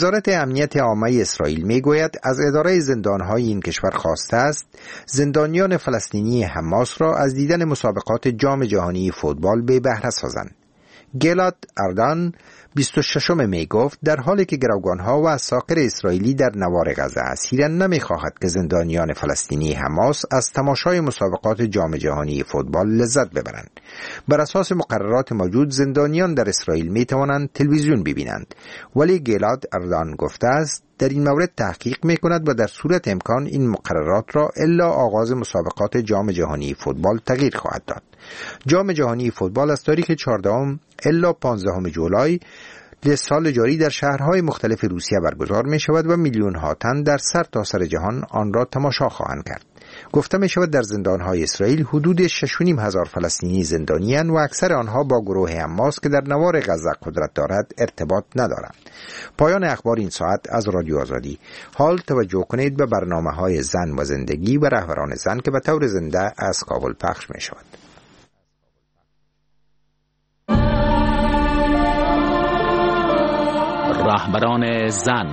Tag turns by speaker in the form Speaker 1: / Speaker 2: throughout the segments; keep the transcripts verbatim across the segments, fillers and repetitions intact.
Speaker 1: وزارت امنیت عامه اسرائیل میگوید از اداره زندانهای این کشور خواسته است زندانیان فلسطینی حماس را از دیدن مسابقات جام جهانی فوتبال به بهره سازند. گلاد اردن بیست و ششم می گفت در حالی که گروگانها و اساقر اسرائیلی در نوار غزه اسیرند نمیخواهد که زندانیان فلسطینی حماس از تماشای مسابقات جام جهانی فوتبال لذت ببرند. بر اساس مقررات موجود زندانیان در اسرائیل می توانند تلویزیون ببینند، ولی گلاد اردن گفته است در این مورد تحقیق می کند و در صورت امکان این مقررات را الا آغاز مسابقات جام جهانی فوتبال تغییر خواهد داد. جام جهانی فوتبال از تاریخ چهاردهم الا پانزدهم جولای سال جاری در شهرهای مختلف روسیه برگزار می شود و میلیون ها تن در سر تا سر جهان آن را تماشا خواهند کرد. گفته می شود در زندانهای اسرائیل حدود شش و نیم هزار فلسطینی زندانی اند و اکثر آنها با گروه حماس که در نوار غزه قدرت دارد ارتباط ندارند. پایان اخبار این ساعت از رادیو آزادی. حال توجه کنید به برنامه‌های زن و زندگی و رهبران زن که به طور زنده از کابل پخش می شود.
Speaker 2: رهبران زن.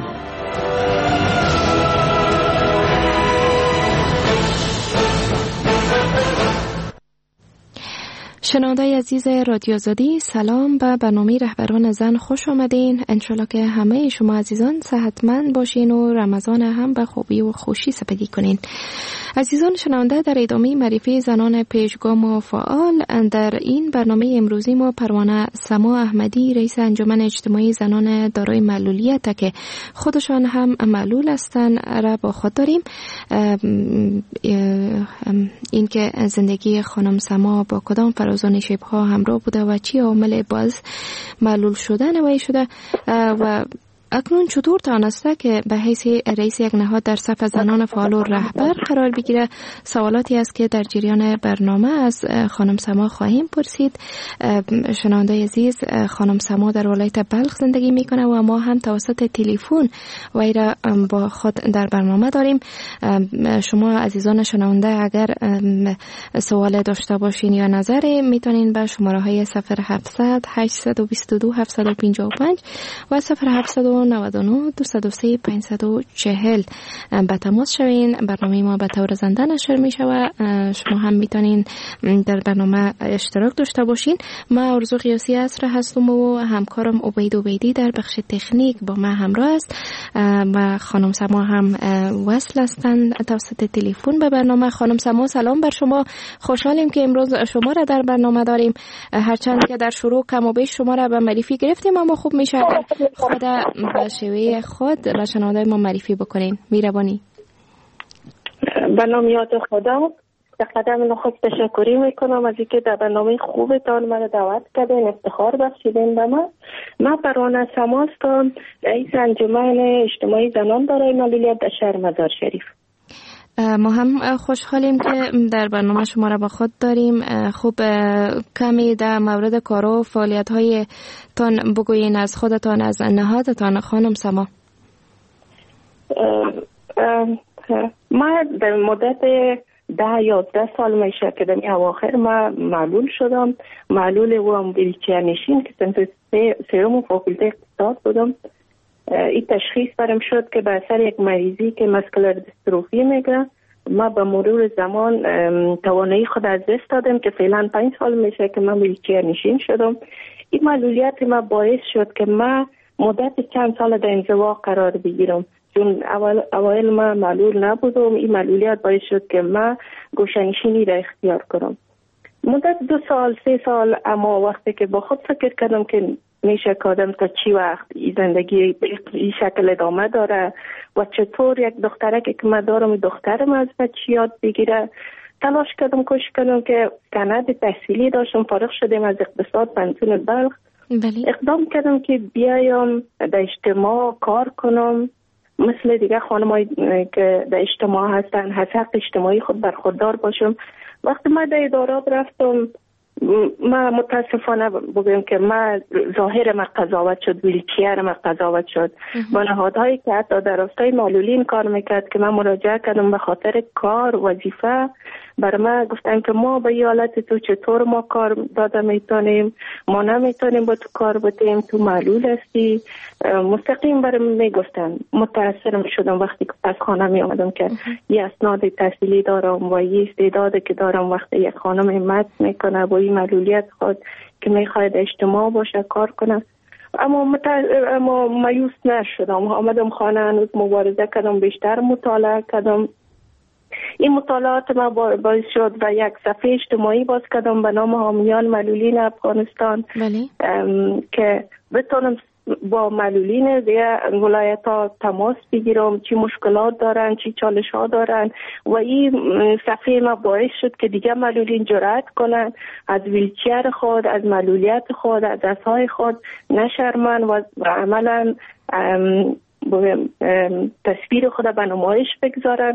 Speaker 3: شنوندای عزیز رادیو آزادی، سلام به برنامه رهبران زن خوش آمدین. انشالله که همه شما عزیزان صحتمند باشین و رمضان هم به خوبی و خوشی سپری کنین. عزیزان شنونده، در ادامه معرفی زنان پیشگام و فعال در این برنامه امروزی ما پروانه سما احمدی، رئیس انجمن اجتماعی زنان دارای معلولیت که خودشان هم معلول هستند را با خود داریم. این که زندگی خانم سما با کدام فرازان شبها همراه بوده و چی عامل باز معلول شدن وی شده و اکنون چطور تانسته که به حیث رئیس یک نهاد در صف زنان فعال و رهبر قرار بگیره؟ سوالاتی است که در جریان برنامه از خانم سما خواهیم پرسید. شنونده عزیز، خانم سما در ولایت بلخ زندگی میکنه و ما هم توسط تلفن وی را با خود در برنامه داریم. شما عزیزان شنونده اگر سوال داشته باشین یا نظری میتونین به شماره های صفر هفتصد هشتصد و بیست و دو هفتصد و پنجاه و پنج و صفر هفتصد و نود و نه دویست و سه پانصد و چهل به تماس شوین. برنامه ما به طور زنده نشر می شود. شما هم میتونین در برنامه اشتراک داشته باشین. ما آرزو قیاسی عصر هستم و همکارم عبید عبیدی در بخش تکنیک با ما همراه است و خانم سما هم وصل هستند توسط تلفن به برنامه. خانم سما سلام بر شما، خوشحالیم که امروز شما را در برنامه داریم. هرچند که در شروع کم و بیش شما را به معرفی گرفتیم اما خوب میشه خود به شیوه خود به شنونده ما معرفی بکنین. میربانی.
Speaker 4: به نام یاد خدا. در قدم نخست تشکری میکنم از اینکه در برنامه خوبتان مرا دعوت کردین، افتخار بخشیدین به من. من پروانه سما هستم، رئیس انجمن اجتماعی زنان دارای معلولیت در شهر مزار شریف.
Speaker 3: ما هم خوشحالیم که در برنامه شما را با خود داریم. خوب کمی در مورد کار و فعالیت های تان بگوین از خودتان، از نهادتان خانم سما.
Speaker 4: ما در مدت ده یازده سال میشه که در این اواخر ما معلول شدم. معلول و هم ویلچر نشین که صنف سوم فاکولته اقتصاد بودم. این تشخیص برم شد که به اثر یک مریضی که مسکولار دیستروفی میگه. ما به مرور زمان توانایی خود از دست دادم که فعلا پنج سال میشه که من ویلچر نشین شدم. این معلولیت ما باعث شد که ما مدت چند سال در انزوا قرار بگیرم، چون اول اوایل ما معلول نبودم. این معلولیت باعث شد که ما گوشه‌نشینی را اختیار کنم. مدت دو سال سه سال، اما وقتی که با خود فکر کردم که میشه که آدم تا چی وقت این زندگی این شکل ادامه داره و چطور یک دخترک که من دارم دخترم از بچه یاد بگیره، تلاش کردم کوشش کردم که سند تحصیلی داشتم، فارغ شدم از اقتصاد پنسیون بلخ. بله. اقدام کردم که بیایم در اجتماع کار کنم مثل دیگه خانمایی که در اجتماع هستن، از حق اجتماعی خود برخوردار باشم. وقتی من در ادارات رفتم ما متاسفانه بگویم که ما ظاهر ما قضاوت شد، ویلچیر ما قضاوت شد با نهادهایی که حتی در راستای معلولین کار میکرد که من مراجعه کردم به خاطر کار وظیفه. بر ما گفتن که ما به حالت تو چطور ما کار داده میتونیم، ما نمیتونیم با تو کار بتیم، تو معلول هستی. مستقیم برام میگفتن. متاثر شدم وقتی که از خانه می آمدم که یه اسناد تحصیلی دارم و یه استعدادی که دارم. وقتی یک خانم مت میکنه با این معلولیت خود که میخواید اجتماع باشه کار کنه، اما مت... اما مایوس نشدم. آمدم خانه، هنوز مبارزه کردم، بیشتر مطالعه کردم. این مطالعات ما باعث شد و یک صفحه اجتماعی باز کردم به نام حامیان معلولین افغانستان که بتونم با معلولین دیگه ولایت ها تماس بگیرم، چی مشکلات دارن، چی چالش ها دارن. و این صفحه ما باعث شد که دیگه معلولین جرأت کنن از ویلچیر خود، از معلولیت خود، از دستهای خود نشرمن و عملا تصویر خود به نمایش بگذارن.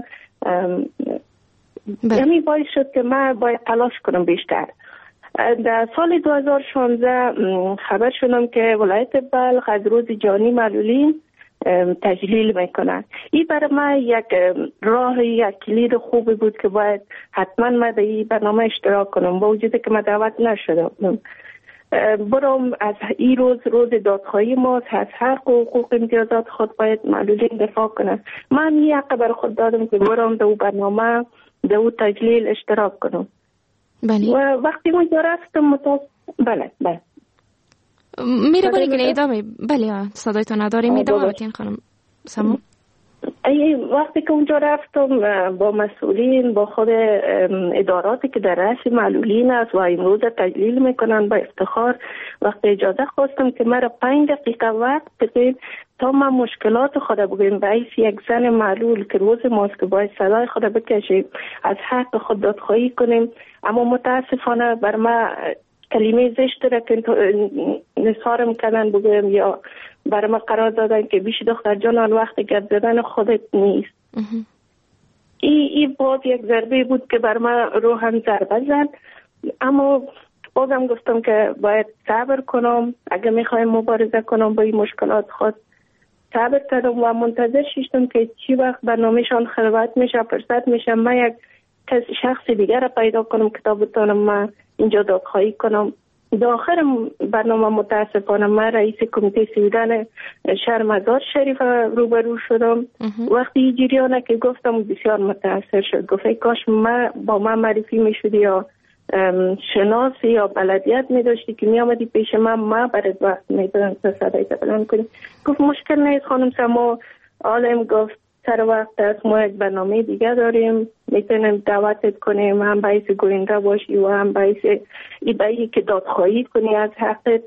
Speaker 4: یعنی باعث شد که من باید تلاش کنم بیشتر. در سال دو هزار و شانزده خبر شدم که ولایت بلخ از روز جهانی معلولین تجلیل میکنن. این برای من یک راه، یک کلید خوبی بود که باید حتما من در این برنامه اشتراک کنم، با وجودی که من دعوت نشدم. برام از این روز روز دادخواهی ماست، از حق و حقوق امتیازات خود باید معلولین دفاع کنن. من این حق بر خود دادم که برام در برنامه در او تجلیل اشتراک کنم.
Speaker 3: بله.
Speaker 4: و وقتی اونجا رفتم متاسف... بله بله
Speaker 3: میره باری که ادامه. بله صدایتون نداریم. ادامه بتین خانم سما.
Speaker 4: ای وقتی که اونجا رفتم با مسئولین، با خود اداراتی که در رأس معلولین است و امروز تجلیل میکنن با افتخار، وقتی اجازه خواستم که مرا پنج دقیقه وقت بدید تا من مشکلات خود بگویم به حیث یک زن معلول که روز ماست که باید صدای خود بکشیم، از حق خود دادخواهی کنیم. اما متاسفانه بر ما کلمه زشت را که نثارم کردن بگویم یا برای ما قرار دادن که بیش دختر جان آن وقت گرد زدن خودت نیست. این ای باز یک ضربه بود که بر ما روحم ضربه زد. اما بازم گفتم که باید صبر کنم، اگه میخوایم مبارزه کنم با این مشکلات خود. صبر کردم و منتظر شدم که چی وقت برنامهشان خلوت میشه، فرصت میشه، من یک شخص دیگر را پیدا کنم که تا بتونم من اینجا دادخواهی کنم. داخل برنامه متاسفانه من رئیس کمیته سویدن شهر مزار شریف روبرو شدم. وقتی این جریانه که گفتم بسیار متاثر شد. گفت ای کاش ما با من معرفی می شدی یا شناسی یا بلدیت می داشتی که می آمدی پیش من، ما برات وقت می دادم تا صدای بلند کنی. گفت مشکل نیست خانم سما. عالم گفت سر وقت است، ما یک برنامه دیگه داریم، میتونیم دعوتت کنیم، هم باعث گوینده باشی و هم باعث ای باعثی که دادخواهی کنی از حقت.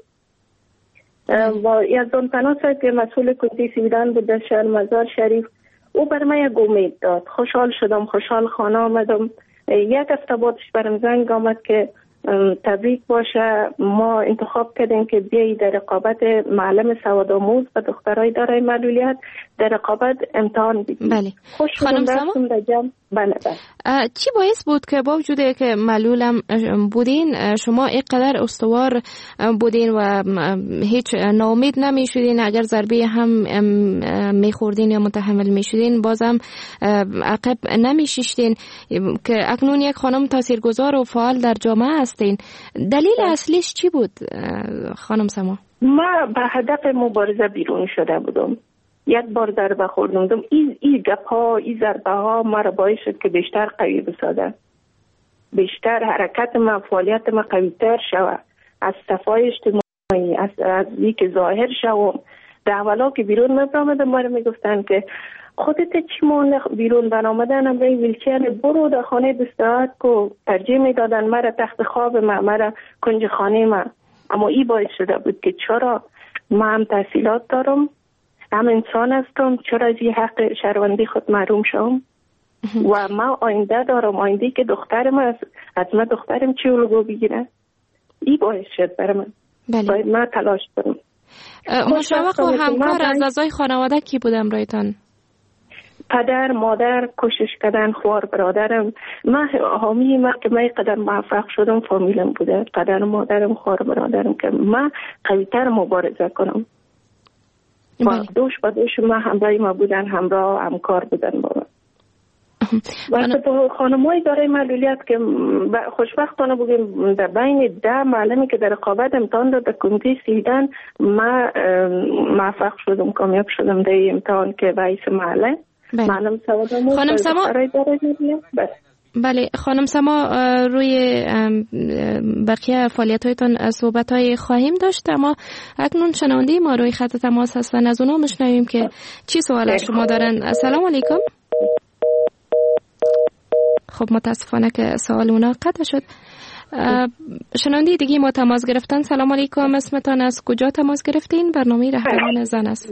Speaker 4: و یزدان پناه که مسئول کمیته سویدن بود در شهر مزار شریف، او بر من یک امید داد. خوشحال شدم، خوشحال خانه آمدم. یک هفته بعدش برم زنگ آمد که تبریک باشه، ما انتخاب کردیم که بیایی در رقابت معلم سوادآموز و دخترای دارای معلولیت در رقابت امتحان بدیم.
Speaker 3: بله.
Speaker 4: خوش
Speaker 3: خانم سما،
Speaker 4: بله بله.
Speaker 3: چی باعث بود که با وجود که معلولم بودین شما اینقدر استوار بودین و هیچ ناامید نمیشدین؟ اگر ضربه هم میخوردین یا متحمل میشدین بازم عقب نمیشیشتین که اکنون یک خانم تاثیرگذار و فعال در جامعه هستین. دلیل اصلیش چی بود خانم سما؟
Speaker 4: ما به هدف مبارزه بیرون شده بودم. یک بار ضربه خوردم. این این گپ ها، این ضربه ها مرا باعث شد که بیشتر قوی بسازه، بیشتر حرکت ما، فعالیت ما قوی تر شود، از صفای اجتماعی، از از اینکه ظاهر شوم. در اولا که بیرون می‌آمدم مرا میگفتن که خودت چی مون بیرون برآمدن، هم روی ویلچیر برو در خانه بستراحت کو. ترجیح میدادن مرا تخت خواب ما، مرا کنج خانه ما. اما این باعث شده بود که چرا ما هم تحصیلات دارم، هم انسان هستم، چرا از این حق شهروندی خود محروم شوم؟ و ما آینده دارم، آینده که دخترم است، از من دخترم چی الگو بگیره؟ این باعث شد برای من.
Speaker 3: بله.
Speaker 4: باید ما تلاش کنم.
Speaker 3: مشوق و همکار از اعضای خانواده کی بودم رایتان؟
Speaker 4: پدر مادر کوشش کردن، خوار برادرم، من حامی من که من قدر موفق شدم فامیلم بوده، پدر مادرم خوار برادرم که من قوی‌تر مبارزه کنم. و دوش با دوش من همراه ما بودن، همراه همکار بودن با من. وقتی با خانمای دارای معلولیت که خوشبختانه بودیم در بین ده معلمی که در رقابت امتحان داد در کمیته سیدن من موفق شدم، کامیاب شدم در امتحان که رئیس محله. معلم سوادم
Speaker 3: خانم سما بله خانم سما روی بقیه فعالیت‌هایتان صحبت‌های خواهیم داشت، اما اکنون شنونده ما روی خط تماس هستن، از اونا میشنویم که چی سوال از شما دارن. السلام علیکم. خب متاسفانه که سوال اونا قطع شد. شنونده دیگه ما تماس گرفتن. سلام علیکم، اسمتان از کجا تماس گرفتین؟ برنامه رهبران زن است.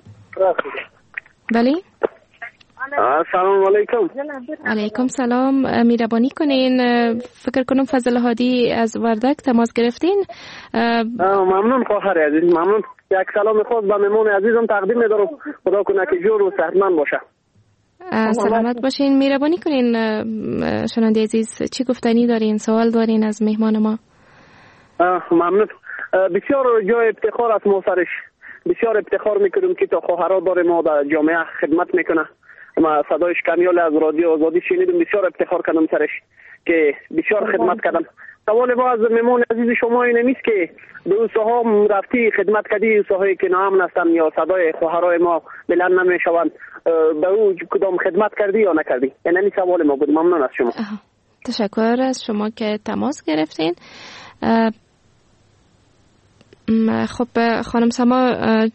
Speaker 3: بله
Speaker 5: سلام علیکم.
Speaker 3: علیکم سلام، مهربانی کنین. فکر کنم فضل هادی از وردک تماس گرفتین.
Speaker 5: ممنون خواهر عزیز، ممنون. یک سلام خاص به مهمان عزیزم تقدیم می‌دارم. خدا کنه که جور و صحتمند باشه.
Speaker 3: سلامت باشین. مهربانی کنین شنونده عزیز، چی گفتنی دارین، سوال دارین از مهمان ما؟
Speaker 5: ممنون. بسیار جای افتخار است ما سرش. بسیار افتخار میکنیم که تا خواهرها داره ما در جامعه خدمت میکنه. ما صدایش کمیال از رادیو آزادی شنیدم، بسیار افتخار کردم سرش که بسیار خدمت کردم. سوال ما از مهمان عزیز شما این نیست که به اون ساها رفتی خدمت کردی، ساهایی که ناامن هستن یا صدای خواهرای ما بلند نمیشوند، به اون کدام خدمت کردی یا نکردی؟ این یعنی سوال ما بود. ممنون از شما.
Speaker 3: تشکر از شما که تماس گرفتین. خب خانم سما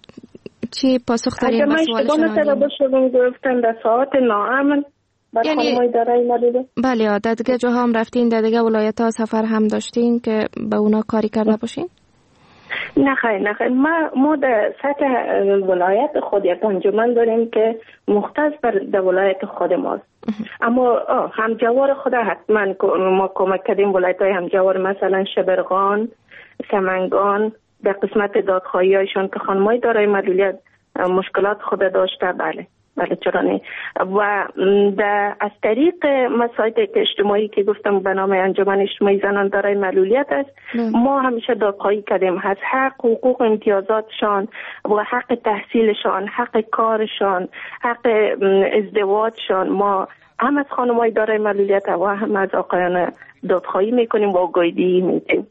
Speaker 3: چی پاسخ دارین به سوال شنوندین؟
Speaker 4: شما گفتن در ساعت ناامن
Speaker 3: یعنی بله در دیگه جاها هم رفتین، در دیگه ولایت ها سفر هم داشتین که به اونا کاری کرده باشین؟
Speaker 4: نه خیلی نه خیلی ما, ما در سطح ولایت خود یک انجمن داریم که مختص در ولایت خود ماست. اما همجوار خود حتما ما کمک کردیم ولایت های همجوار، مثلا شبرغان، سمنگان، در قسمت دادخواهی هایشان که خانمای دارای معلولیت مشکلات خود داشته. بله بله چرا نه. و در از طریق مسائل اجتماعی که گفتم به نام انجمن اجتماعی زنان دارای معلولیت است، ما همیشه دادخواهی کردیم از حق حقوق امتیازاتشان و حق تحصیلشان، حق کارشان، حق ازدواجشان. ما هم از خانمای دارای معلولیت و هم از آقایان دادخواهی میکنیم و آگاهی میدیم.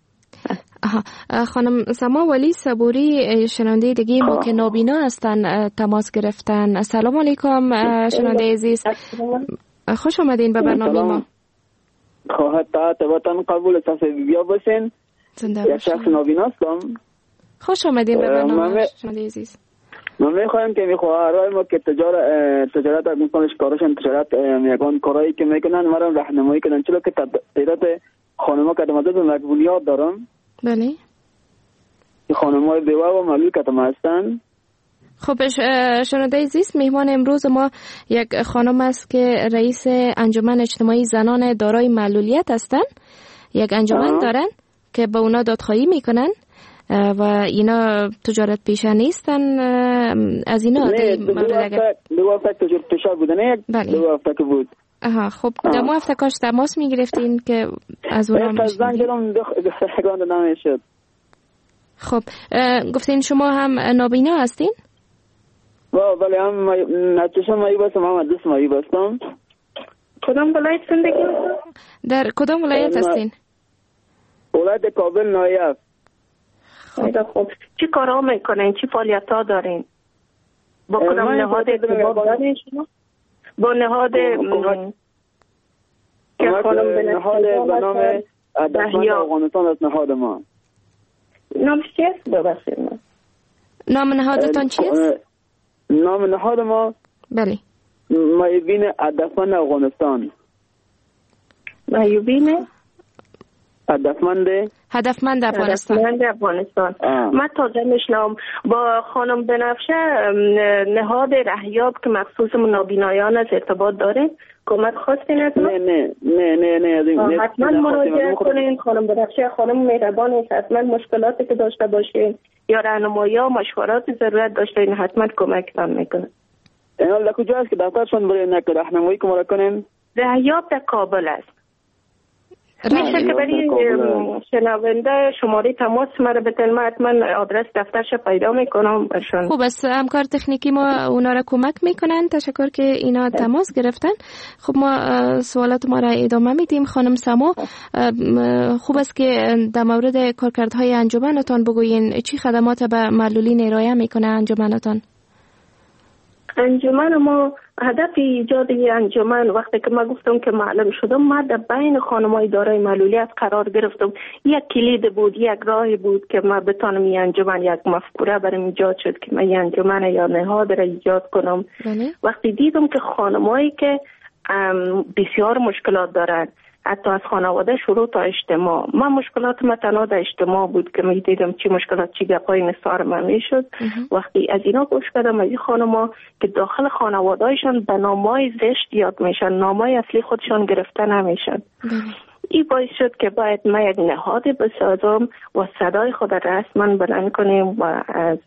Speaker 3: خانم سما ولی صبوری شنونده دیگه ما که نابینا هستن تماس گرفتن. السلام علیکم شنونده عزیز، خوش آمدین به برنامه ما.
Speaker 6: خواهد تا وطن قبول تصویبیا باشین. یک شخص نابینا هستم.
Speaker 3: خوش آمدین به برنامه شنونده عزیز.
Speaker 6: ما میخوایم که میخواهرای ما که تجارت تجارت از میکنش کارشان تجارت میگن کارایی که میکنن مرا راهنمایی کردن، چرا که تعداد خانم‌ها که مدد مقبولیت دارم.
Speaker 3: بله
Speaker 6: خانم‌های بیوه و معلول کتم هستن.
Speaker 3: خب شنونده عزیز، مهمان امروز ما یک خانم است که رئیس انجمن اجتماعی زنان دارای معلولیت هستن. یک انجمن آه. دارن که به اونا دادخواهی میکنن و اینا تجارت پیشه نیستن. از اینا
Speaker 6: نه دو هفته تجارت پیشه بودن. یک دو هفته که بود.
Speaker 3: آها خب در مو هفته کاش تماس میگرفتین که از اونا
Speaker 6: میشنیدین. نمیشد.
Speaker 3: خب گفتین شما هم نابینا هستین؟
Speaker 6: بله هم نچشم مایی بستم، هم دست مایی بستم.
Speaker 4: کدام ولایت زندگی؟
Speaker 3: در کدام ولایت هستین؟
Speaker 6: ولایت کابل نایب.
Speaker 4: خب خب چی کارا میکنین؟ چی فعالیت ها دارین؟ با کدام نهاد ارتباط دارین شما؟ با نهاد
Speaker 6: که خانم به نهاد به نام دفعه افغانستان از نهاد ما.
Speaker 4: نام چیست؟ ببخشید
Speaker 3: نام نهادتان چیست؟
Speaker 6: نام نهاد ما
Speaker 3: بله
Speaker 6: مایبین هدفمند افغانستان.
Speaker 4: مایبین
Speaker 6: هدفمند
Speaker 3: هدفمند افغانستان.
Speaker 4: هدفمند افغانستان. من تازه میشنم. با خانم بنفشه نهاد رهیاب که مخصوص نابینایان از ارتباط داره، کمک خواستین از ما؟
Speaker 6: نه نه نه نه نه
Speaker 4: حتما مراجعه کنین. خانم بنفشه خانم مهربان است، حتما مشکلاتی که داشته باشین یا راهنمایی یا مشورات ضرورت داشته این حتما کمکتان میکنه.
Speaker 6: اینا در کجا است که دفترشون برای نک راهنمایی که ما را کنیم؟
Speaker 4: رهیاب در کابل است. میشه که برای شنونده شماره تماس مرا بتن، من حتما آدرس دفترش پیدا میکنم برشون.
Speaker 3: خوب است، همکار تکنیکی ما اونا را کمک میکنن. تشکر که اینا تماس گرفتن. خب ما سوالات ما را ادامه میدیم. خانم سما، خوب است که در مورد کارکردهای انجمنتان بگوین. چی خدمات به معلولین ارائه میکنه انجمنتان؟
Speaker 4: انجمن ما هدف ایجاد این انجمن وقتی که ما گفتم که معلم شدم، ما در بین خانم‌های دارای معلولیت قرار گرفتم. یک کلید بود، یک راهی بود که ما بتونم این انجمن، یک مفکوره برام ایجاد شد که من این انجمن یا نهاد را ایجاد کنم. بله. وقتی دیدم که خانم‌هایی که بسیار مشکلات دارن، حتی از خانواده شروع تا اجتماع، من مشکلات من تنها در اجتماع بود که می دیدم چی مشکلات چی گپای نثار من می شد. وقتی از اینا گوش کردم، از این خانما که داخل خانوادهایشان به نامای زشت یاد میشن، نامای اصلی خودشان گرفته نمیشن. این باعث شد که باید من یک نهاد بسازم و صدای خود رسما بلند کنیم و از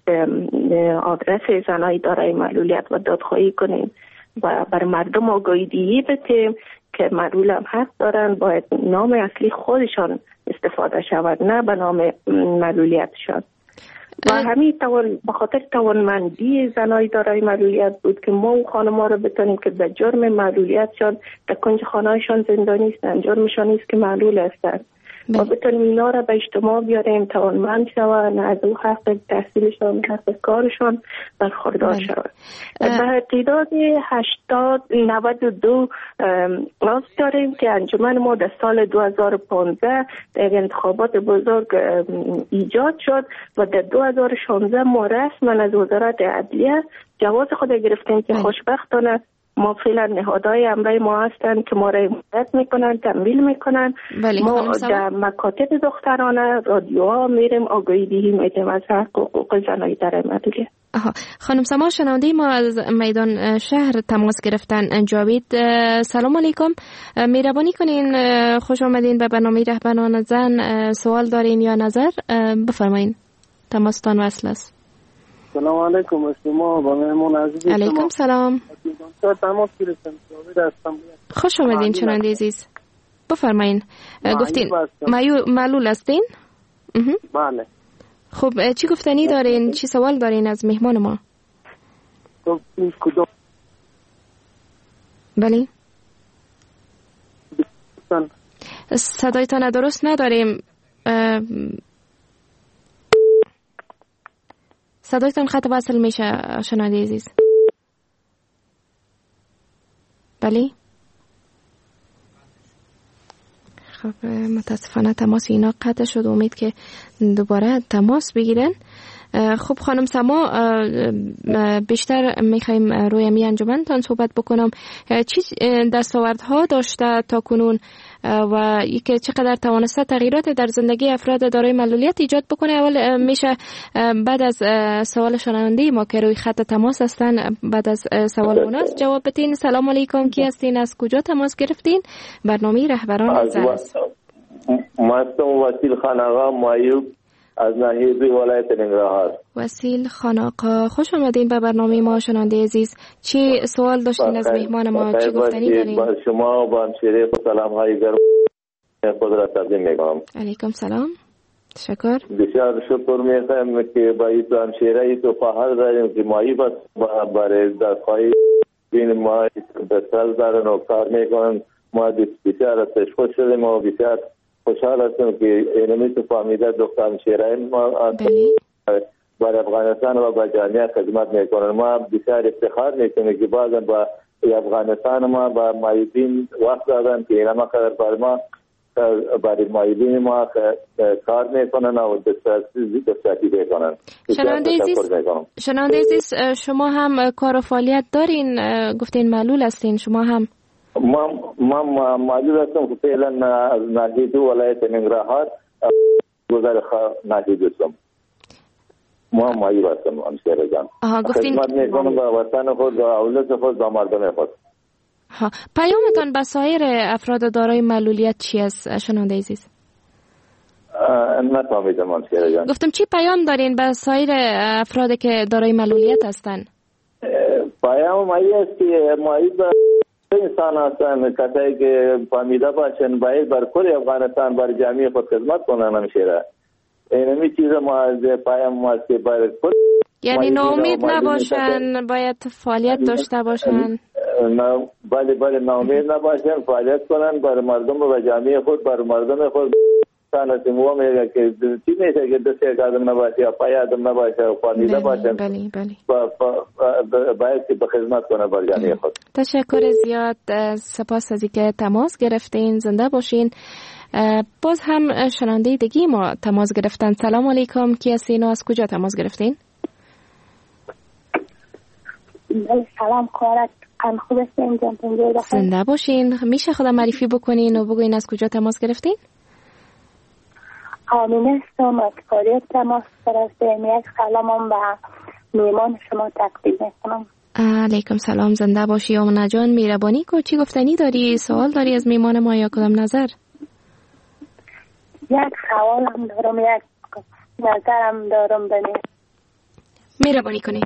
Speaker 4: آدرس زنای دارای معلولیت و دادخواهی کنیم و بر مردم آگاهی دهی بدیم که معلول هم حق دارن باید نام اصلی خودشان استفاده شود، نه به نام معلولیتشان. و همین توان به خاطر توانمندی زنای دارای معلولیت بود که ما و خانم‌ها رو بتونیم که به جرم معلولیتشان در کنج خانه‌شان زندانی نیستن، جرمشان نیست که معلول هستند و بتونیم اینا را به اجتماع بیاریم توانمند شوند، از او حق تحصیلشان، حق کارشان برخوردار شوند. به تعداد هشتاد نود و دو راست داریم که انجمن ما در سال دو هزار و پانزده در انتخابات بزرگ ایجاد شد و در دو هزار و شانزده ما رسما از وزارت عدلیه جواز خود گرفتیم که خوشبختانه ما فعلا نهادهای امرای ما هستند که ما را حمایت میکنن، تمویل میکنن. ما در مکاتب دخترانه رادیوها میریم آگاهی دهی میدیم از حق و حقوق زنای در معلولیت.
Speaker 3: خانم سما، شنونده ما از میدان شهر تماس گرفتن. جاوید، سلام علیکم. مهربانی کنین خوش آمدین به برنامه رهبران زن. سوال دارین یا نظر بفرمایین، تماستان وصل است.
Speaker 7: سلام علیکم شما با مهمون عزیز.
Speaker 3: علیکم سلام.
Speaker 7: تماس گرفتم.
Speaker 3: خوش آمدین شنونده عزیز. بفرمایین. گفتین معلول هستین؟
Speaker 7: بله.
Speaker 3: خب چی گفتنی دارین؟ چی سوال دارین از مهمان ما؟
Speaker 7: کدوم؟
Speaker 3: بله. صدایتان درست نداریم. صدایتان خط وصل میشه شنونده عزیز. بله. خب متاسفانه تماس اینا قطع شد. امید که دوباره تماس بگیرن. خب خانم سما، بیشتر میخوایم روی می انجمنتان صحبت بکنم. چی دستاوردها داشته تا کنون و اینکه چقدر توانسته تغییرات در زندگی افراد دارای معلولیت ایجاد بکنه؟ اول میشه بعد از سوال شنونده ما که روی خط تماس هستن، بعد از سوال اوناست جواب بدین. سلام علیکم، کی هستین؟ از کجا تماس گرفتین؟ برنامه رهبران زن است.
Speaker 8: ما وسیل خان آقا معیوب از ناحیه دوی ولایت ننگرهار.
Speaker 3: وسیل خان آقا، خوش آمدین به برنامه ما شنونده عزیز. چی سوال داشتین از مهمان ما؟ چی گفتنی دارین؟
Speaker 8: با شما و با همشیره سلام های گرم خود را تقدیم میکنم.
Speaker 3: علیکم سلام. تشکر.
Speaker 8: بسیار شکر میکنم که با این همشیره تو فاحل داریم که مایی بس برای دستخواهی بین ما بسال دارن و کار میکنن. ما بسیار ازش خوش شدیم و بسیار خوشحال هستم که اینمی تو فهمیده دختر شیرین ما برای افغانستان و با جامعه خدمت میکنن. ما بسیار افتخار میکنیم که بعضا با افغانستان ما با مایدین وقت دادن که اینما قدر بر ما برای مایدین ما کار میکنن و دستاتی میکنن.
Speaker 3: شنونده عزیز، شما هم کار و فعالیت دارین، گفتین معلول هستین. شما هم
Speaker 8: ما ما معلول هستم که فعلا از ناحیه دو ولایت ننگرهار گذر ناحیه دوستم. ما معلول هستم همشیره جان. خدمت میکنم به وطن خود، به اولاد خود، به مردم خود.
Speaker 3: ها، پیامتان به سایر افراد دارای معلولیت چی است شنونده عزیز؟
Speaker 8: نفهمیدم همشیره جان.
Speaker 3: گفتم چی پیام دارین به سایر افرادی که دارای معلولیت هستن؟
Speaker 8: پیام پیام مایی است که مایی به انسان هستند کسایی که فهمیده باشند باید بر کل افغانستان بر جامعه خود خدمت کنند همشیره. اینمی چیز ما از پیام ما است که بر کل
Speaker 3: یعنی ناامید نباشن، باید فعالیت داشته باشن.
Speaker 8: بله بله ناامید نباشن، فعالیت کنن بر مردم و جامعه خود، بر مردم خود. سانه سیمو میگه که چی میشه که دست یک آدم نباشه یا پای آدم نباشه و فهمیده باشن.
Speaker 3: بله بله.
Speaker 8: باید که به خدمت کنه بر جامعه خود.
Speaker 3: تشکر زیاد، سپاس از اینکه تماس گرفتین. زنده باشین. باز هم شنونده دیگه ما تماس گرفتن. سلام علیکم، کی هستین و از کجا تماس گرفتین؟
Speaker 9: سلام خورت قم خوب هستین؟
Speaker 3: زنده باشین. میشه خدا معرفی بکنین و بگوین از کجا تماس گرفتین؟
Speaker 9: آمینه هستم از فاریاب تماس گرفتیم. یک سلامم به میمان شما تقدیم میکنم.
Speaker 3: علیکم سلام، زنده باشی آمنه جان. میربانی کو چی گفتنی داری؟ سوال داری از میمان ما یا کدام نظر؟
Speaker 9: یک سوالم دارم، یک نظرم دارم. بنی
Speaker 3: میربانی کنید.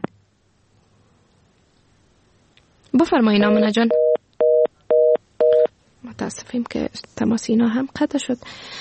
Speaker 3: بفرمایید آمنه جان. متاسفیم که تماس اینا هم قطع شد.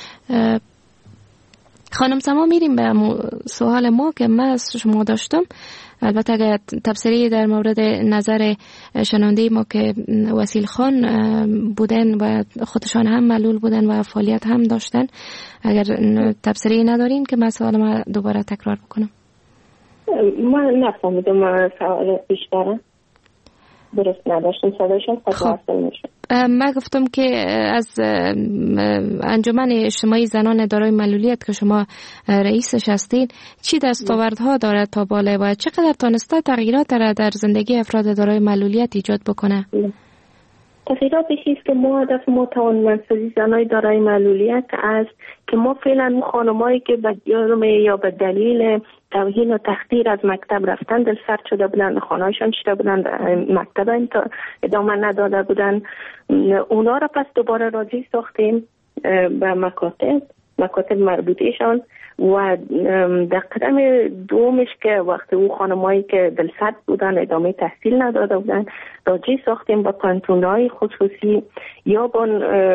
Speaker 3: خانم سما، میریم به سوال ما که من از شما داشتم. البته اگر تبصره در مورد نظر شنونده ما که وسیل خان بودن و خودشان هم معلول بودن و فعالیت هم داشتن، اگر تبصره ندارین که من سوال ما دوباره تکرار بکنم.
Speaker 4: من نفهمیدم سوال بیشتره. درست نداشتم صداشون خب میشه.
Speaker 3: من گفتم که از انجمن اجتماعی زنان دارای معلولیت که شما رئیسش هستین چی دستاوردها دارد تا بالا و چقدر تانسته تغییرات را در زندگی افراد دارای معلولیت ایجاد بکنه؟
Speaker 4: تغییرات است که ما هدف ما توانمندسازی زنای دارای معلولیت است که ما فعلا خانمایی که به جرم یا به دلیل توهین و تحقیر از مکتب رفتن، دل سرد شده بودن، خانه‌هایشان شده بودن، مکتب ادامه نداده بودن، اونا را پس دوباره راجع ساختیم به مکاتب مکاتب مربوطهشان. و در قدم دومش که وقتی او خانمایی که دلسرد بودن ادامه تحصیل نداده بودن، راجع ساختیم با کانتون‌های خصوصی یا با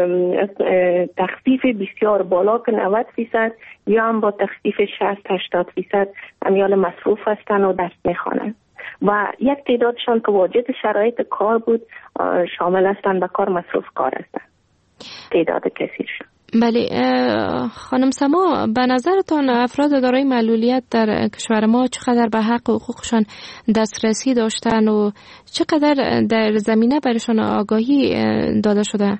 Speaker 4: تخفیف بسیار بالا که نود فیصد یا هم با تخفیف شصت هشتاد فیصد امیال مصروف هستن و درس میخوانند و یک تعدادشان که واجد شرایط کار بود شامل هستند به کار مصروف کار هستند. تعداد کثیرشان.
Speaker 3: بله خانم سما، به نظرتان افراد دارای معلولیت در کشور ما چقدر به حق و حقوقشان دسترسی داشتن و چقدر در زمینه برشان آگاهی داده شده؟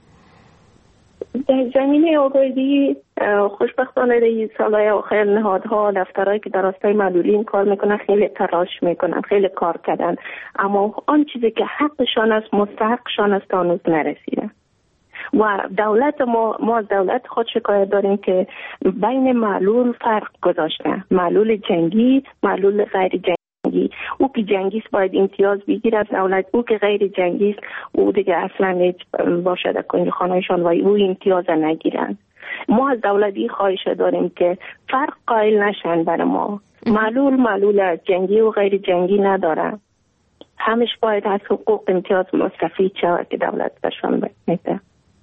Speaker 4: در زمینه آگاهی خوشبختانه در سالهای آخر نهادها دفترهایی که در راستای معلولین کار میکنن خیلی تلاش میکنن، خیلی کار کردن، اما آن چیزی که حقشان است مستحقشان است هنوز نرسیده. و دولت ما ما از دولت خود شکایت داریم که بین معلول فرق گذاشته، معلول جنگی، معلول غیر جنگی. او که جنگی است باید امتیاز بگیره از دولت، او که غیر جنگی است او دیگه اصلا هیچ باشه در کنجخانه‌شان و او امتیاز نگیرن. ما از دولتی خواهش داریم که فرق قائل نشن برای ما. معلول معلول جنگی و غیر جنگی نداره، همش باید از حقوق امتیاز مستفید شود که دولت بهشون میده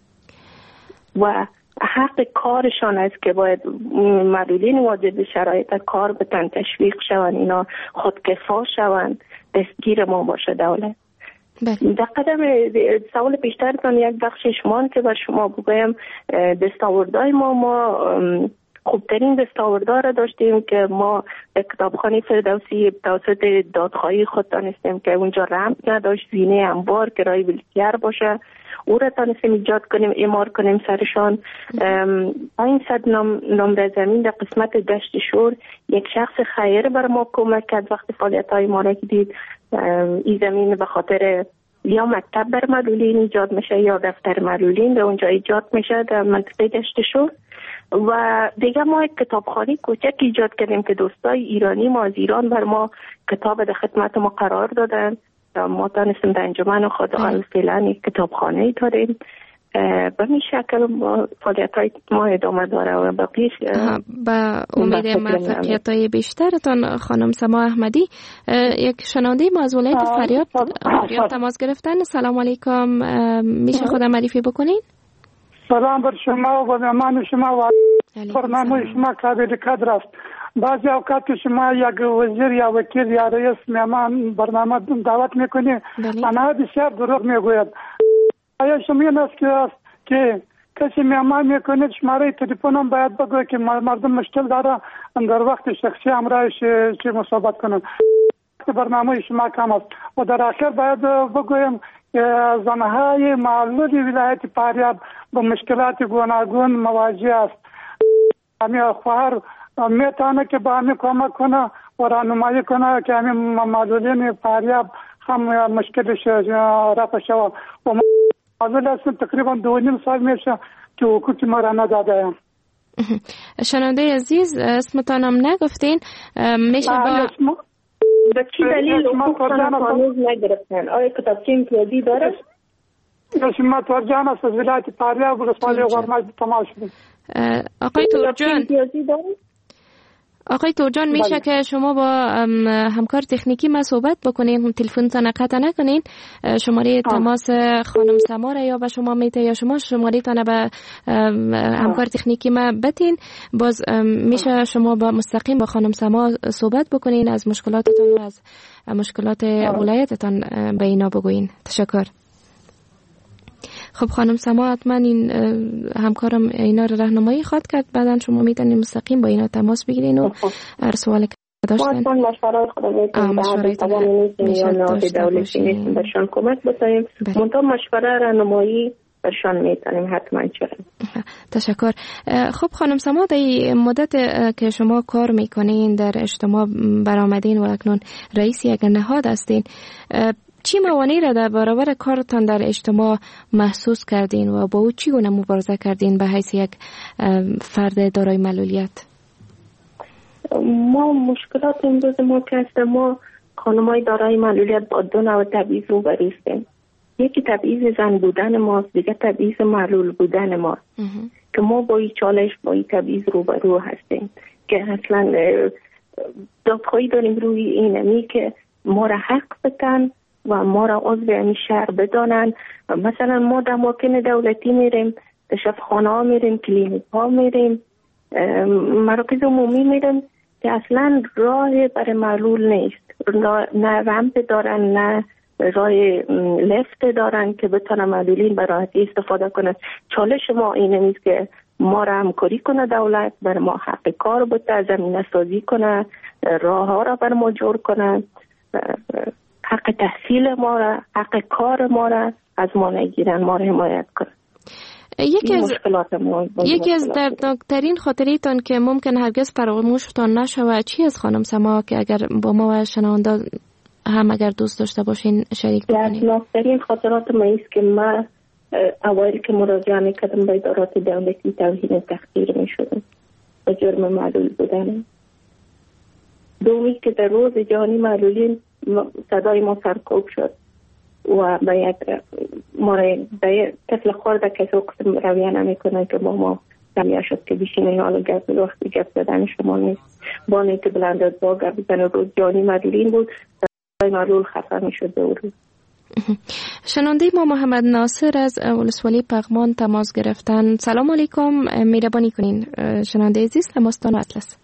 Speaker 4: و حق کارشان است که باید معلولین واجد شرایط کار بتن تشویق شوند، اینا خودکفا شوند، دستگیر ما باشه دولت. در قدم سوال پیشترتان یک بخش شما که بر شما بگویم دستاوردهای ما ما خوبترین دستاوردها را داشتیم که ما کتابخانه فردوسی توسط دادخواهی خود دانستیم که اونجا رمز نداشت، زینه انبار که رای ویلچر باشه، او را تانستیم ایجاد کنیم، اعمار کنیم سرشان. پانصد نمره زمین در قسمت دشت شور یک شخص خیر بر ما کمک کرد وقت فعالیت های ما را که دید این زمین به خاطر یا مکتب بر معلولین ایجاد میشه یا دفتر معلولین در اونجا ایجاد میشه در منطقه دشت شور. و دیگه ما یک کتابخانه کوچک ایجاد کردیم که دوستای ایرانی ما از ایران بر ما کتاب در خدمت ما قرار دادن. ما تانستیم در انجمن خود فعلا یک کتابخانه داریم به این شکل ما فعالیت های ما ادامه داره و بقیش
Speaker 3: با امید موفقیت های بیشترتان. خانم سما احمدی، یک شنونده ما از ولایت فاریاب فاریاب تماس گرفتن. سلام علیکم، میشه خودم معرفی بکنین؟
Speaker 10: سلام بر شما و مهمان شما و برنامه شما قابل قدر است. بعضی اوقات شما یک وزیر یا وکیل یا رئیس مهمان برنامه دعوت میکنه، آنها بسیار دروغ میگوید. آیا شما این است که که کسی مهمان میکنه شماره تلفن هم باید بگوید که مردم مشکل داره در وقت شخصی همراهش چه مصاحبت کنن؟ برنامه شما کم است و در آخر باید بگویم زنهای معلول ولایت فاریاب با مشکلات گوناگون مواجه است. همین خواهر میتونه که با همین کمک کنه و راهنمایی کنه که همین معلولین فاریاب هم مشکلش رفع شود. و معلول هستم تقریبا دو نیم سال میشه که حقوق ما را نداده.
Speaker 3: شنونده عزیز، اسمتانم نگفتین، میشه با
Speaker 4: به چی دلیل حقوقتان هنوز نگرفتن؟ آیا کتابچه امتیازی داره؟
Speaker 10: شما تورجان است از ولایت فاریاب و رسمالی غرمای تماس شدیم.
Speaker 3: آقای تورجان آقای تورجان میشه که شما با همکار تکنیکی ما صحبت بکنین، تلفنتان قطع نکنین، شماره تماس خانم سما را یا به شما میته یا شما شماره تان به همکار تکنیکی ما بتین، باز میشه شما با مستقیم با خانم سما صحبت بکنین، از مشکلاتتان و از مشکلات ولایتتان به اینا بگوین. تشکر. خب خانم سما، حتما این همکارم اینا رو راهنمایی خواد کرد، بعدا شما میتونید مستقیم با اینا تماس بگیرین و هر سوالی که داشتن
Speaker 4: ما مشورات خودمون میشه دولتی نیستیم بهشان کمک بکنیم، منتها مشوره راهنمایی بهشان میتونیم حتما. چرا؟
Speaker 3: تشکر. خب خانم سما، در مدت که شما کار میکنین در اجتماع برآمدین و اکنون رئیس یک نهاد هستین، چی موانعی را در برابر کارتان در اجتماع محسوس کردین و با او چی گونه مبارزه کردین به حیث یک فرد دارای معلولیت؟
Speaker 4: ما مشکلات امروز ما که هست، ما خانمای دارای معلولیت با دو نوع تبعیض روبرو هستیم. یکی تبعیض زن بودن ماست، دیگه تبعیض معلول بودن ماست که ما با این چالش با این تبعیض روبرو هستیم که اصلا دادخواهی داریم روی اینمی که ما را حق بتن و ما را عضو این شهر بدانن. مثلا ما در اماکن دولتی میریم، در شفاخانه ها میریم، کلینیک ها میریم، مراکز عمومی میریم که اصلا راه برای معلول نیست، نه رمپ دارن نه راه لفت دارن که بتونن معلولین به راحتی استفاده کنند. چالش ما اینه نیست که ما را همکاری کنه دولت، بر ما حق کار بده، زمینه سازی کنه، راه ها را بر ما جور کنه، حق تحصیل ما را، حق کار ما را از ما نگیرن، ما را حمایت کنن.
Speaker 3: یکی از یکی از دردناکترین خاطریتان که ممکن هرگز فراموشتان نشود چی از خانم سما که اگر با ما و شنونده هم اگر دوست داشته باشین شریک بکنید؟
Speaker 4: دردناکترین خاطرات ما است که من اوایل که مراجعه میکردم به ادارات دولتی توهین تحقیر میشدم به جرم معلول بودن. دومی که در روز جهانی معلولین صدای ما سرکوب شد و به یک ما به طفل خورده که از قسم رویه نمی کنن که با ما دمیا شد که بیشینه حالا گفت وقتی گفت زدن شما نیست، بانه که بلندت با گفت زدن روز جهانی معلولین بود، صدای معلول خفه می شد به او روز.
Speaker 3: شنونده ما محمد ناصر از ولسوالی پغمان تماس گرفتن. سلام علیکم، مهربانی کنین شنونده عزیز تماستان اطلس.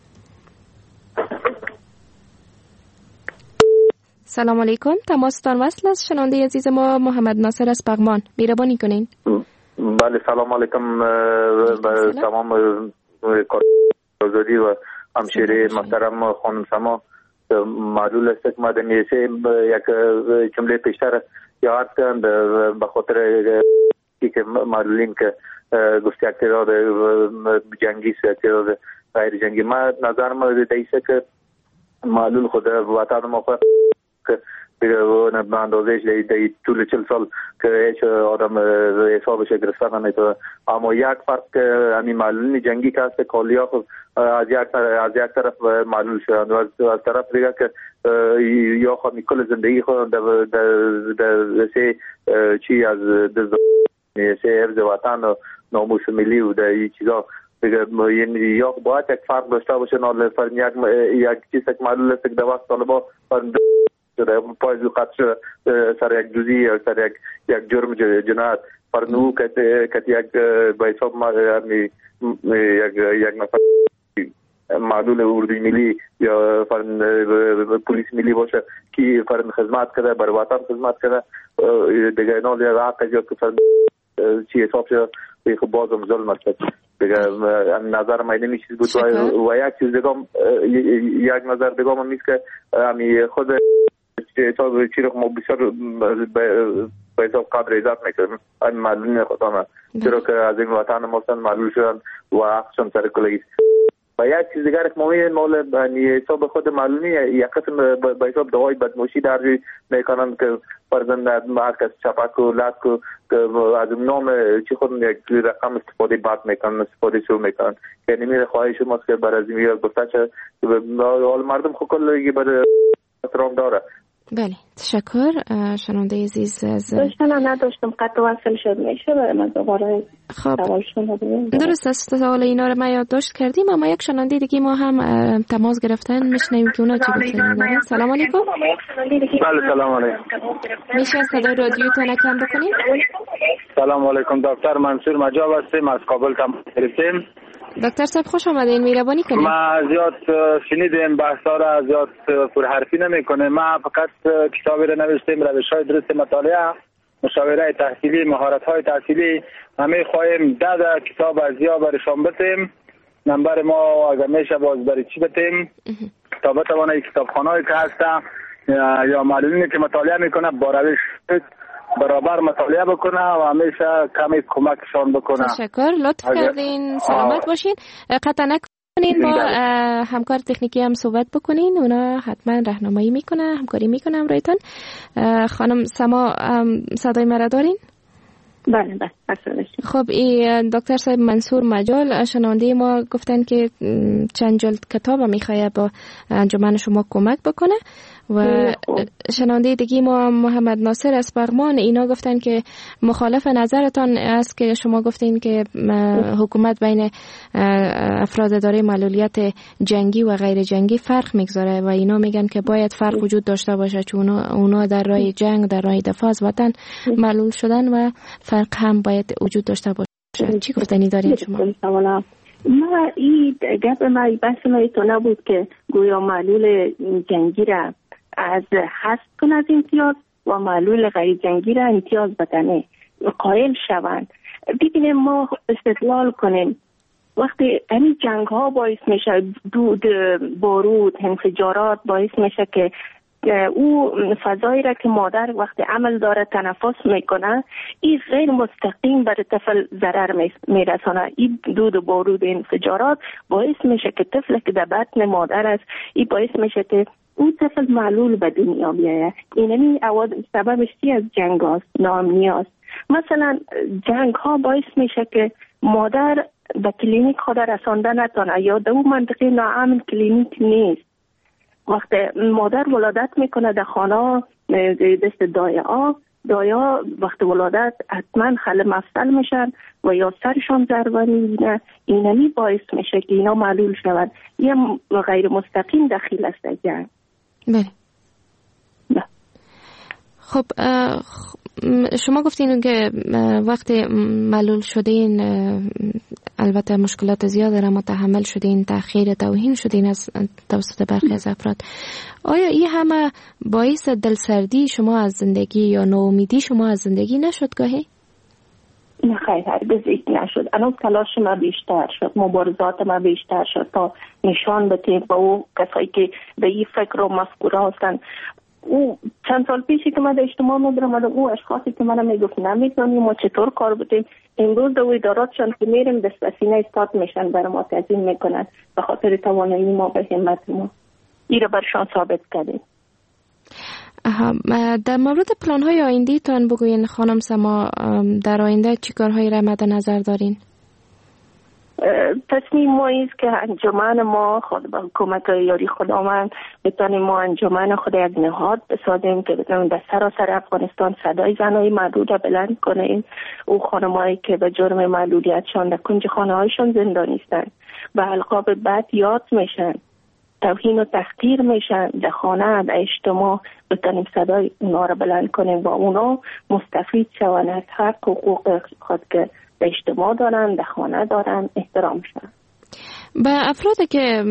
Speaker 3: سلام علیکم، تماستان وصل است. شنونده عزیز ما محمد ناصر از پغمان، مهربانی کنین.
Speaker 8: بله سلام علیکم به تمام کارگزاری و همشیره محترم خانم سما. معلول است که ما در نیسه یک جمله پیشتر یاد کردن به خاطر که معلولین که گفتی یک تعداد جنگی است، یک تعداد غیر جنگی. ما نظر ما دیسه که معلول خود وطن ما خود که به اندازهش در طول چل سال که هیچ آدم حسابش گرفتن نمیتونه، اما یک فرق که همین معلولین جنگی که هست کالیا خود از یک از یک طرف معلول شدند و از طرف دیگه که یا خود کل زندگی خود در در سه چی از حفظ وطن و ناموس ملی و در این چیزا دیگه یا باید یک فرق داشته باشه. نه فرض یک یک چیز که معلوم است که در وقت طالبا شده پای قطع شده سر یک جزئی یا سر یک یک جرم جنایت فرض نو که که یک به حساب یک یک نفر معلول اردوی ملی یا فرض پلیس ملی باشه که فرض خدمت کرده بر وطن خدمت کرده دیگه اینا لیه حق یا که فرض چی حساب شده خب بازم ظلم است دیگه. نظر من این چیز بود و یک چیز دیگه یک نظر دیگه من نیست که همی خود چی رو ما بسیار به حساب قدر عزت میکنم این معلولین خدا من چرا که از این وطن ما معلول شدن و حقشان سر کلگی. و یک چیز دیگر که ما مال حساب خود معلومی یک قسم به حساب دوای بدموشی درجی میکنن که فرزند مرکز چپک و لک و از نام چی خود یک رقم استفاده بد میکنن استفاده شروع میکنن که نمیره خواهی شماست که بر از این میاد گفته چه حال مردم خود کلگی بر احترام داره.
Speaker 3: بله تشکر. شنونده عزیز از
Speaker 4: داشتن نداشتم قطع وصل شد میشه برای من دوباره سوال شما بگیم.
Speaker 3: درست است سوال اینا رو ما یادداشت کردیم اما یک شنونده دیگه ما هم تماس گرفتن میشنیم که اونا چی گفتن. سلام علیکم.
Speaker 11: بله سلام علیکم.
Speaker 3: میشه صدای رادیوتون کم بکنید؟
Speaker 11: سلام علیکم دکتر منصور مجاب هستیم از کابل تماس گرفتیم.
Speaker 3: دکتر صاحب خوش آمدین مهربانی کنید.
Speaker 11: ما زیاد شنیدیم بحثا را زیاد پرحرفی نمیکنه. ما فقط کتابی را نوشتیم روش‌های درست مطالعه مشاوره تحصیلی مهارت‌های تحصیلی همه خواهیم ده ده کتاب از یا برشان بتیم نمبر ما اگر میشه باز برای چی بتیم تا بتوانه کتابخانه‌ای که هسته یا معلولینی که مطالعه میکنه با روش برابر مطالعه بکنه و همیشه کمی کمکشان بکنه.
Speaker 3: تشکر لطف کردین سلامت باشین. قطع نکنین با همکار تکنیکی هم صحبت بکنین اونا حتما راهنمایی میکنه همکاری میکنه همراهتون. خانم سما صدای مرا دارین؟
Speaker 4: بله بله.
Speaker 3: خب ای دکتر صاحب منصور مجال شنونده ما گفتن که چند جلد کتاب میخواه با انجمن شما کمک بکنه و شنونده دیگه ما محمد ناصر اسپغمان اینا گفتن که مخالف نظرتان است که شما گفتین که حکومت بین افراد داره معلولیت جنگی و غیر جنگی فرق میگذاره و اینا میگن که باید فرق وجود داشته باشه چون اونا در راه جنگ در راه دفاع از وطن معلول شدن و فرق هم باید وجود داشته باشه. چی گفتنی دارین شما؟
Speaker 4: ما این گپ ما بحث ما تو نبود که گویا معلول جنگی را از حذف کن از امتیاز و معلول غیر جنگی را امتیاز بدنه قائل شوند. ببینیم ما استدلال کنیم وقتی همین جنگ ها باعث میشه دود بارود انفجارات باعث میشه که او فضایی را که مادر وقتی عمل داره تنفس میکنه این غیر مستقیم بر طفل ضرر میرسانه. این دود و بارود انفجارات باعث میشه که طفل که در بطن مادر است این باعث میشه که او طفل معلول به دنیا بیایه. اینمی اواد سببش چی از جنگ هاست ناامنی است. مثلا جنگ ها باعث میشه که مادر به کلینیک خود رسانده نتونه یا در اون منطقه ناامن کلینیک نیست. وقتی مادر ولادت میکنه در خانه دست دایه ها دایه ها وقتی ولادت حتما خل مفصل میشن و یا سرشان ضربه میبینه. اینمی باعث میشه که اینا معلول شود. یه غیر مستقیم دخیل است در جنگ.
Speaker 3: بله. خب شما گفتین که وقتی معلول شدین البته مشکلات زیاد را متحمل شدین تأخیر توهین شدین از توسط برخی از افراد. آیا این همه باعث دلسردی شما از زندگی یا ناامیدی شما از زندگی نشد گاهی؟
Speaker 4: نه خیر هرگز نشد. الان تلاش ما بیشتر شد مبارزات ما بیشتر شد تا نشان بدیم به او کسایی که به این فکر و مفکوره هستند. او چند سال پیشی که من در اجتماع می‌دارم او اشخاصی که منم میگفت نمی‌دونیم ما چطور کار بودیم امروز در اداراتشان که میریم دست به سینه استاد میشن برای ما تعظیم میکنن به خاطر توانایی ما به همت ما این رو برشان ثابت کردیم.
Speaker 3: در مورد پلان‌های آینده تان بگوین خانم سما در آینده چی کارهایی را مد نظر دارین؟
Speaker 4: تصمیم ما است که انجمن ما خود با حکومت یاری خداوند بتانیم ما انجمن خود یک نهاد بسازیم که بتانیم در سراسر افغانستان صدای زنای معلول را بلند کنیم. او خانمایی که به جرم معلولیتشان در کنج خانه هایشان زندانی هستند به القاب بد یاد میشن، توهین و تحقیر میشن، در خانه در اجتماع بتانیم صدای اونا را بلند کنیم و اونا مستفید شوند از حق و حقوق خود که در اجتماع دارن، در خانه دارن، احترام شن.
Speaker 3: به افرادی که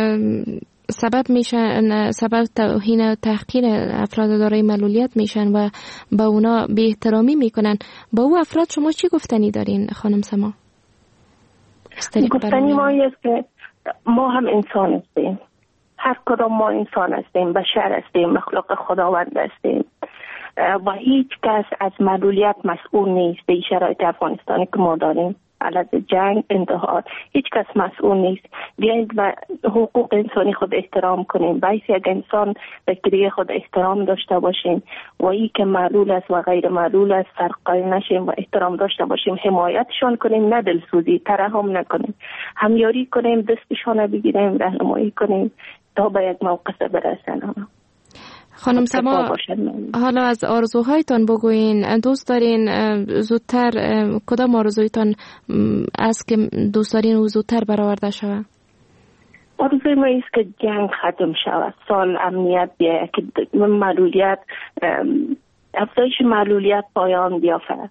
Speaker 3: سبب میشن سبب توهین و تحقیر افراد دارای معلولیت میشن و با اونا بی احترامی میکنن، با او افراد شما چی گفتنی دارین خانم سما؟
Speaker 4: گفتنی ما است که ما هم انسان هستیم، هر کدام ما انسان هستیم، بشر هستیم، مخلوق خداوند هستیم و هیچ کس از معلولیت مسئول نیست. به شرایط افغانستانی که ما داریم علیه جنگ انتحار هیچ کس مسئول نیست. بیایید و حقوق انسانی خود احترام کنیم، باید یک انسان به گریه خود احترام داشته باشیم و ای که معلول است و غیر معلول است فرق قائل نشیم و احترام داشته باشیم، حمایتشان کنیم، نه دلسوزی ترحم نکنیم، همیاری کنیم، دستشان بگیریم، راهنمایی کنیم تا به یک موقف برسن.
Speaker 3: خانم سما حالا از آرزوهایتان بگوین. دوست دارین زودتر کدام آرزویتان است که دوست دارین او زودتر برآورده شود؟
Speaker 4: آرزوی ما است که جنگ ختم شود، سال امنیت بیاید، که معلولیت افزایش معلولیت پایان بیافته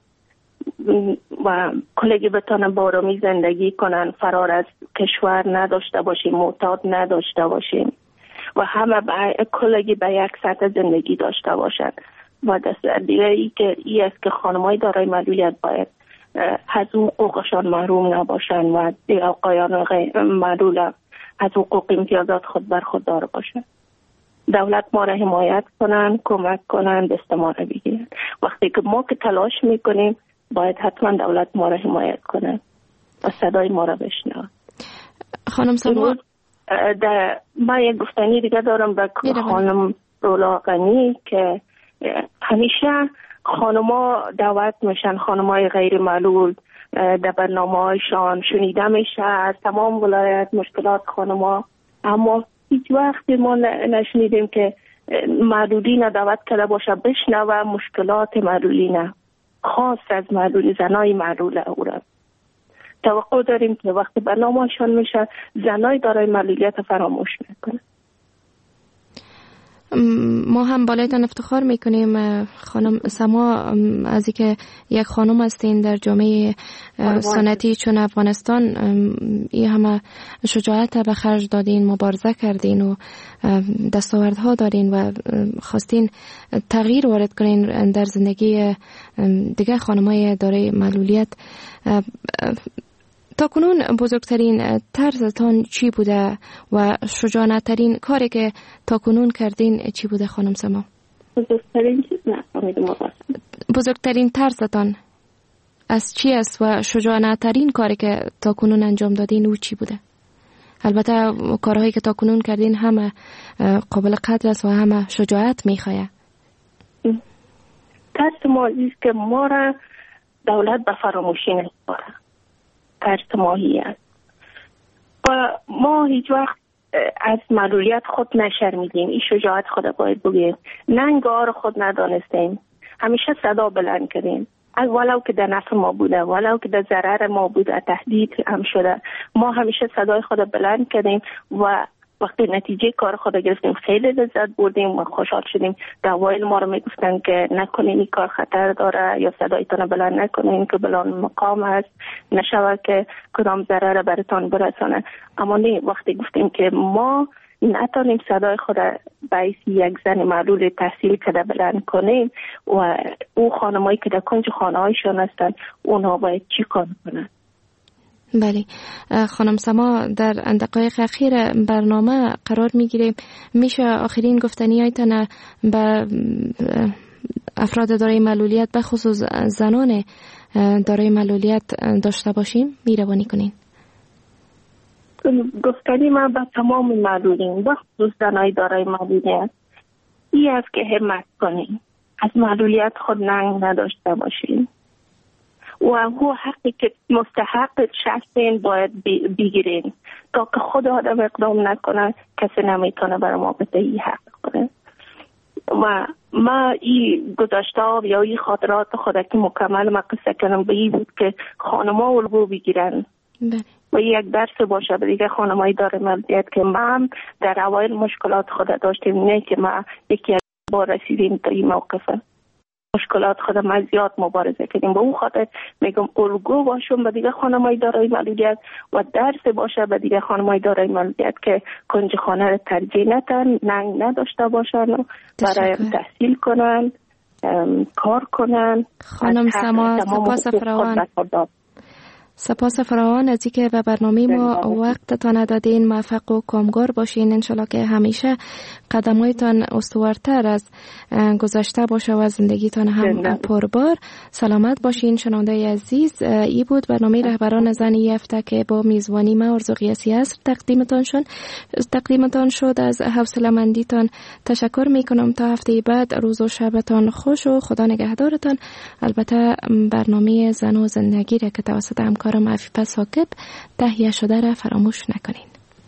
Speaker 4: و کلگی بتانن با آرامی زندگی کنن، فرار از کشور نداشته باشیم، معتاد نداشته باشیم و همه کلگی به یک سطح زندگی داشته باشند. و دست دیگه ای که ای است که خانمای دارای معلولیت باید از حقوقشان محروم نباشند و آقایان معلول از حقوق امتیازات خود برخوردار باشند. دولت ما را حمایت کنند، کمک کنند، دست ما را بگیرند. وقتی که ما که تلاش میکنیم باید حتما دولت ما را حمایت کنند و صدای ما را بشنوند.
Speaker 3: خانم سما
Speaker 4: در ما یک گفتنی دیگه دارم به خانم رولا غنی که همیشه خانما دعوت میشن، خانمای غیر معلول در برنامه هایشان شنیده میشه از تمام ولایت مشکلات خانما، اما هیچ وقت ما نشنیدیم که معلولین دعوت کرده باشه بشنوه مشکلات معلولین، خاص از معلول زنای معلول او را. توقع داریم که وقتی برنامه‌شان میشه زنای دارای معلولیت فراموش نکنه.
Speaker 3: ما هم بالایتان افتخار میکنیم خانم سما از اینکه یک خانم هستین در جامعه سنتی چون افغانستان، این همه شجاعت به خرج دادین، مبارزه کردین و دستاوردها دارین و خواستین تغییر وارد کنین در زندگی دیگه خانمای دارای معلولیت. تا کنون بزرگترین ترستان چی بوده و شجاعانه ترین کاری که تا کنون کردین چی بوده خانم سما؟
Speaker 4: بزرگترین چیز نه
Speaker 3: بزرگترین ترستان از چی است و شجاعانه ترین کاری که تا کنون انجام دادین او چی بوده؟ البته کارهایی که تا کنون کردین همه قابل قدر است و همه شجاعت میخواه.
Speaker 4: ترس ما است که ما را دولت به فراموشی نسپاره، ترس ماهی است و ما هیچ وقت از معلولیت خود نشرمیدیم. این شجاعت خود باید بگیم، ننگار خود ندانستیم، همیشه صدا بلند کردیم، از ولو که در نفع ما بوده، ولو که در ضرر ما بوده، تهدید هم شده، ما همیشه صدای خود بلند کردیم و وقتی نتیجه کار خود گرفتیم خیلی لذت بردیم و خوشحال شدیم. در اوایل ما رو میگفتن که نکنین این کار خطر داره یا صدایتان بلند نکنین که بلان مقام است، نشود که کدام ضرر براتان برسانه. اما نه، وقتی گفتیم که ما نتونیم صدای خود باعث یک زن معلول تحصیل کرده بلند کنیم و او خانمایی که در کنج خانه هایشان هستن اونها باید چی کار کنن.
Speaker 3: بله خانم سما، در دقایق اخیر برنامه قرار میگیریم، میشه آخرین گفتنی هایتان به افراد دارای معلولیت به خصوص زنان دارای معلولیت داشته باشیم؟ میروانی کنین.
Speaker 4: گفتنی من به تمام معلولین به خصوص زنای دارای معلولیت این است که همت کنین، از معلولیت خود ننگ نداشته باشین و هو حقی که مستحق شخصین باید بگیرین. تا که خود آدم اقدام نکنه کسی نمیتونه برای ما بده این حق کنه. و ما این گذشته یا این خاطرات خود که مکمل ما قصه کنم به این بود که خانما الگو بگیرن و یک درس باشه به دیگه خانمایی داره ملدیت که ما در اوایل مشکلات خود داشتیم، نه که ما یکی از بار رسیدیم تا این موقفه. مشکلات خود ما زیاد مبارزه کردیم. به اون خاطر میگم الگو باشم به دیگه خانمایی دارای ملودیت و درس باشه به دیگه خانمایی دارای ملودیت که کنج خانه رو ترجیح ندن، ننگ نداشته باشن و برای تحصیل کنن، کار کنن.
Speaker 3: خانم سما سپاس فراوان. سپاس فراوان از اینکه به برنامه ما وقتتان دادین. موفق و کامگار باشین. انشالله که همیشه قدمایتان استوارتر از گذشته باشه و زندگیتان هم پربار. سلامت باشین شنونده عزیز. ای بود برنامه رهبران زن این هفته که با میزبانی ما آرزو قیاسی عصر تقدیمتان شد تقدیمتان شد از حوصله مندیتان تشکر میکنم. تا هفته بعد روز و شبتان خوش و خدا نگهدارتان. البته برنامه زن و زندگی را که توسط همکارم عفیفه ثاقب تهیه شده را فراموش نکنین.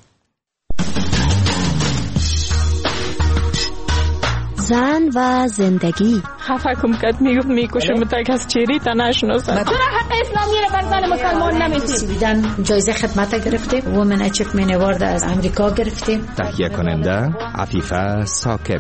Speaker 12: زن و زندگی.
Speaker 13: خفه کم کد میگفت میکشم تا کس چیری تا نشناسد.
Speaker 14: چرا حق اسلامی را بر زن مسلمان نمیدید؟
Speaker 12: جایزه خدمت گرفتیم. وومن اچیومنت اوارد از امریکا گرفتیم.
Speaker 2: تهیه کننده عفیفه ثاقب.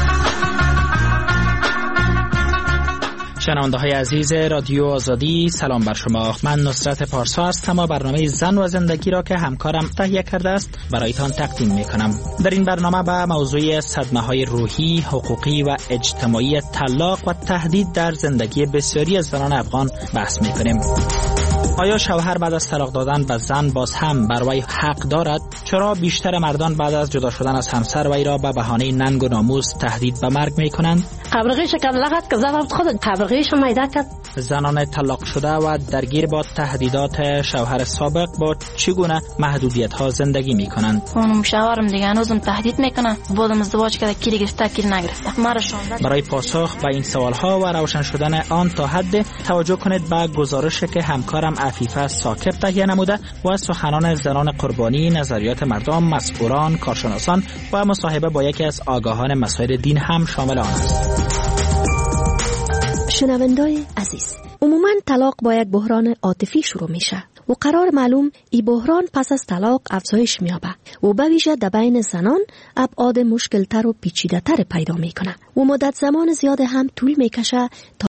Speaker 2: شنونده های عزیز رادیو آزادی، سلام بر شما. من نصرت پارسا هستم و برنامه زن و زندگی را که همکارم تهیه کرده است برایتان تقدیم می کنم. در این برنامه به موضوع صدمه های روحی، حقوقی و اجتماعی طلاق و تهدید در زندگی بسیاری از زنان افغان بحث می کنیم. آیا شوهر بعد از طلاق دادن به زن باز هم بر وی حق دارد؟ چرا بیشتر مردان بعد از جدا شدن از همسر وی را به بهانه ننگ و ناموس تهدید به مرگ می کنند؟
Speaker 14: قبرغیش کم لغت که زفت خود قبرغیش میده کرد.
Speaker 3: زنان طلاق شده و درگیر با تهدیدات شوهر سابق با چگونه محدودیت ها زندگی می کنند؟
Speaker 14: اونم شوهرم دیگه هنوزم تهدید میکنه. بودم ازدواج کرده کی گرفته کی نگرفته. مرا شونده.
Speaker 3: برای پاسخ به این سوال ها و روشن شدن آن تا حد توجه کنید به گزارشی که همکارم عفیفه ثاقب تهیه نموده و سخنان زنان قربانی، نظریات مردم، مسئولان، کارشناسان و مصاحبه با یکی از آگاهان مسائل دین هم شامل آن است.
Speaker 12: شنوندای عزیز، عموماً طلاق با یک بحران عاطفی شروع میشه و قرار معلوم این بحران پس از طلاق افزایش میابه و به ویژه در بین زنان ابعاد مشکلتر و پیچیده‌تر پیدا میکنه و مدت زمان زیاد هم طول میکشه تا